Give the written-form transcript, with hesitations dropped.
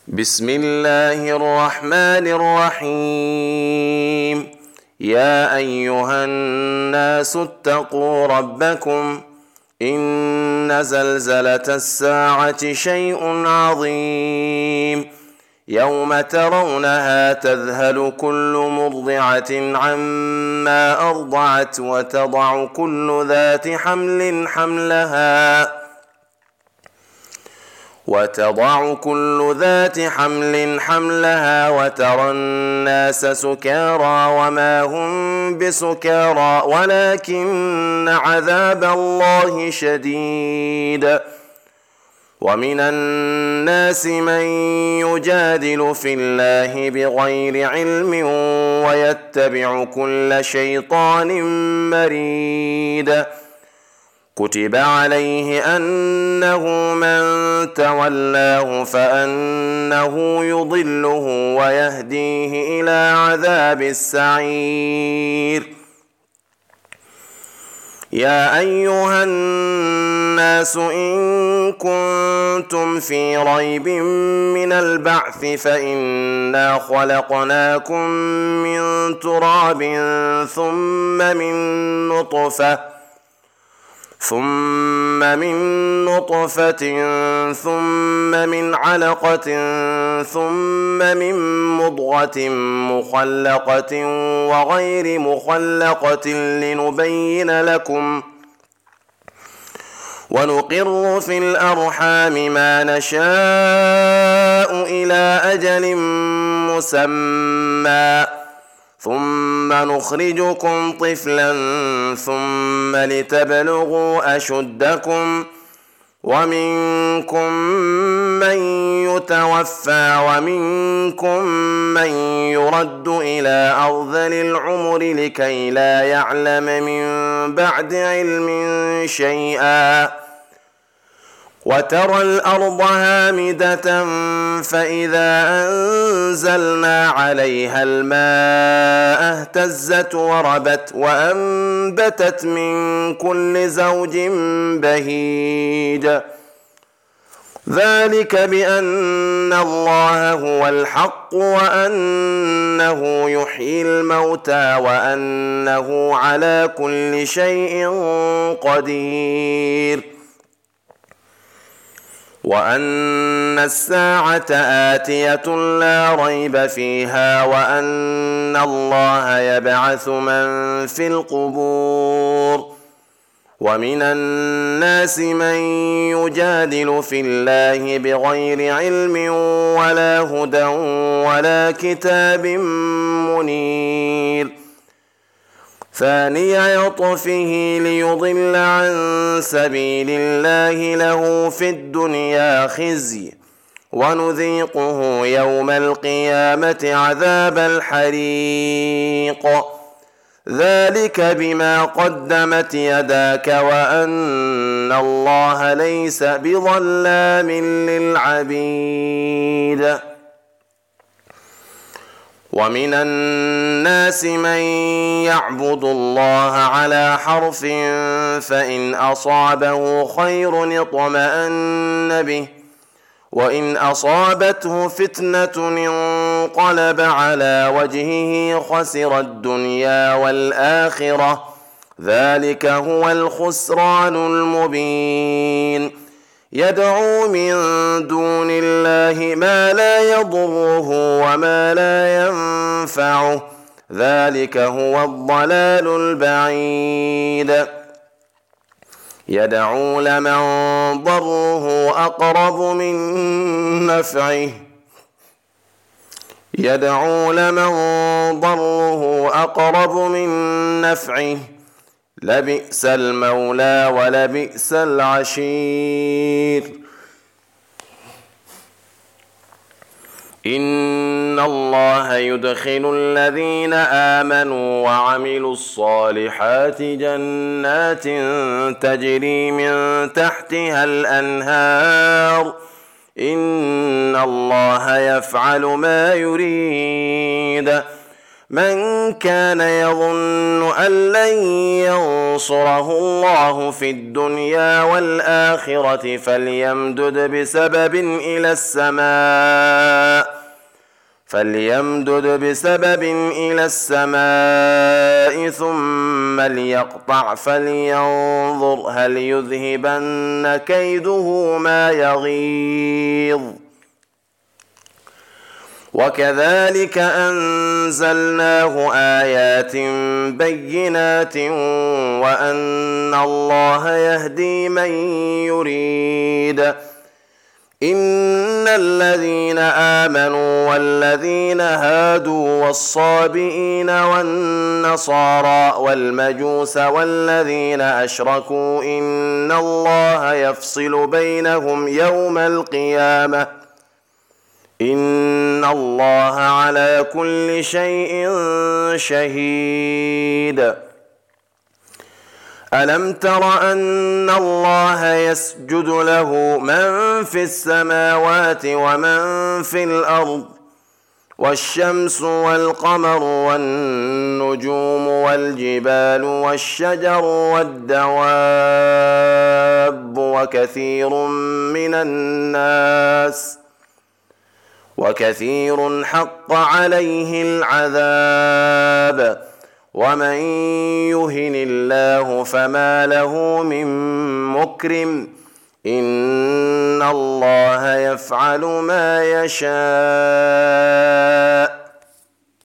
بسم الله الرحمن الرحيم. يا أيها الناس اتقوا ربكم إن زلزلة الساعة شيء عظيم يوم ترونها تذهل كل مرضعة عما أرضعت وتضع كل ذات حمل حملها وترى الناس سكارى وما هم بسكارى ولكن عذاب الله شديد. ومن الناس من يجادل في الله بغير علم ويتبع كل شيطان مريد. كتب عليه أنه من تولاه فأنه يضله ويهديه إلى عذاب السعير. يا أيها الناس إن كنتم في ريب من البعث فإنا خلقناكم من تراب ثم من نطفة ثم من علقة ثم من مضغة مخلقة وغير مخلقة لنبين لكم ونقر في الأرحام ما نشاء إلى أجل مسمى ثم نخرجكم طفلا ثم لتبلغوا أشدكم ومنكم من يتوفى ومنكم من يرد إلى أرذل العمر لكي لا يعلم من بعد علم شيئا. وترى الأرض هامدة فإذا أنزلنا عليها الماء اهتزت وربت وأنبتت من كل زوج بهيج. ذلك بأن الله هو الحق وأنه يحيي الموتى وأنه على كل شيء قدير وأن الساعة آتية لا ريب فيها وأن الله يبعث من في القبور. ومن الناس من يجادل في الله بغير علم ولا هدى ولا كتاب منير. ثاني عطفه ليضل عن سبيل الله له في الدنيا خزي ونذيقه يوم القيامة عذاب الحريق. ذلك بما قدمت يداك وأن الله ليس بظلام للعبيد. ومن الناس من يعبد الله على حرف فإن أصابه خير اطمأن به وإن أصابته فتنة انقلب على وجهه خسر الدنيا والآخرة ذلك هو الخسران المبين. يدعو من دون الله ما لا يضره وما لا ينفعه ذلك هو الضلال البعيد. يدعو لمن ضره أقرب من نفعه لبئس المولى ولبئس العشير. إن الله يدخل الذين آمنوا وعملوا الصالحات جنات تجري من تحتها الأنهار إن الله يفعل ما يريد. من كان يظن أن لن ينصره الله في الدنيا والآخرة فليمدد بسبب إلى السماء ثم ليقطع فلينظر هل يذهبن كيده ما يغيظ. وكذلك أنزلناه آيات بينات وأن الله يهدي من يريد. إن الذين آمنوا والذين هادوا والصابئين والنصارى والمجوس والذين أشركوا إن الله يفصل بينهم يوم القيامة إن الله على كل شيء شهيد. ألم تر أن الله يسجد له من في السماوات ومن في الأرض والشمس والقمر والنجوم والجبال والشجر والدواب وكثير حق عليه العذاب ومن يهن الله فما له من مكرم إن الله يفعل ما يشاء.